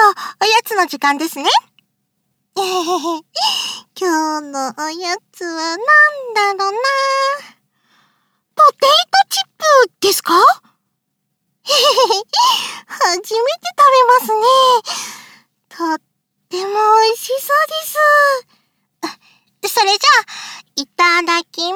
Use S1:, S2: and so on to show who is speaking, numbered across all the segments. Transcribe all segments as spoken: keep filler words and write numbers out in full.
S1: おやつの時間ですね。えへへへ。今日のおやつはなんだろうな。ポテトチップですか？へへへへ。初めて食べますね。とっても美味しそうです。それじゃあ、いただきます。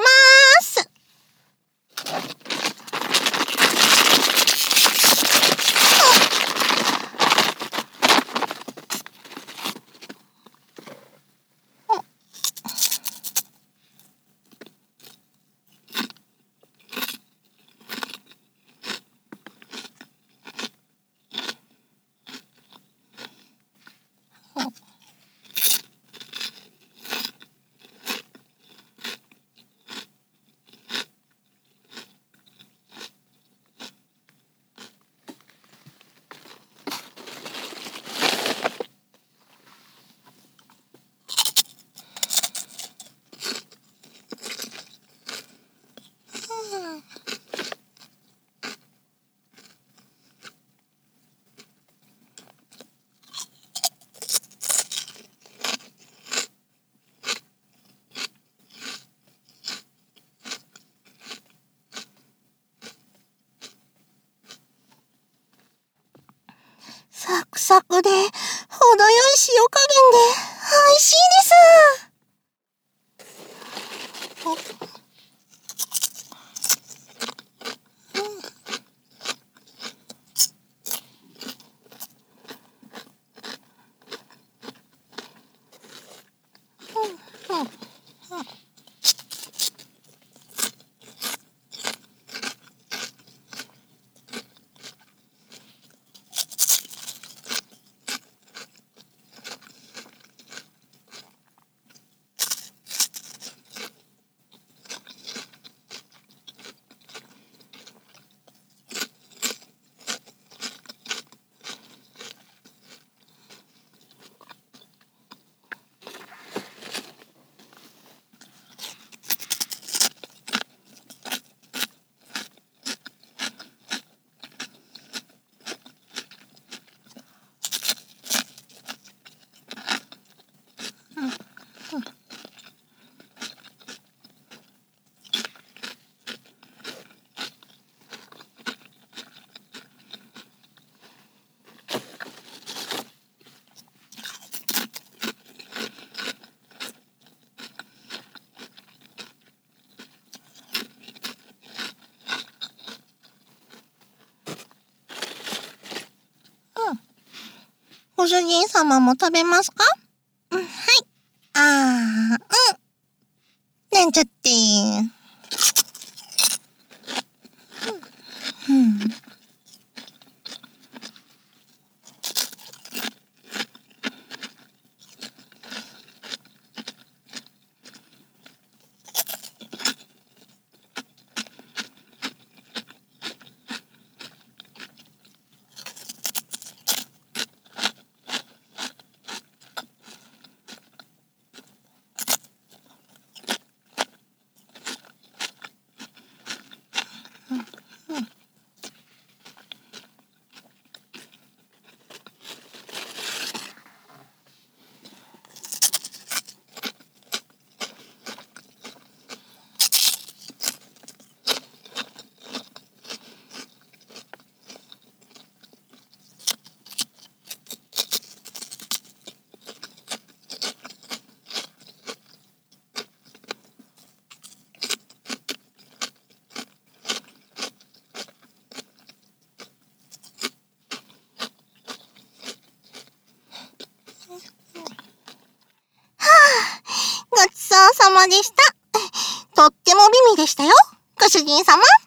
S1: サクサクで程よい塩加減で美味しいです。ご主人様も食べますか？うん、はい。あー、うん。なんちゃって。うん。うんごちそうさまでした。とっても美味でしたよ、ご主人様。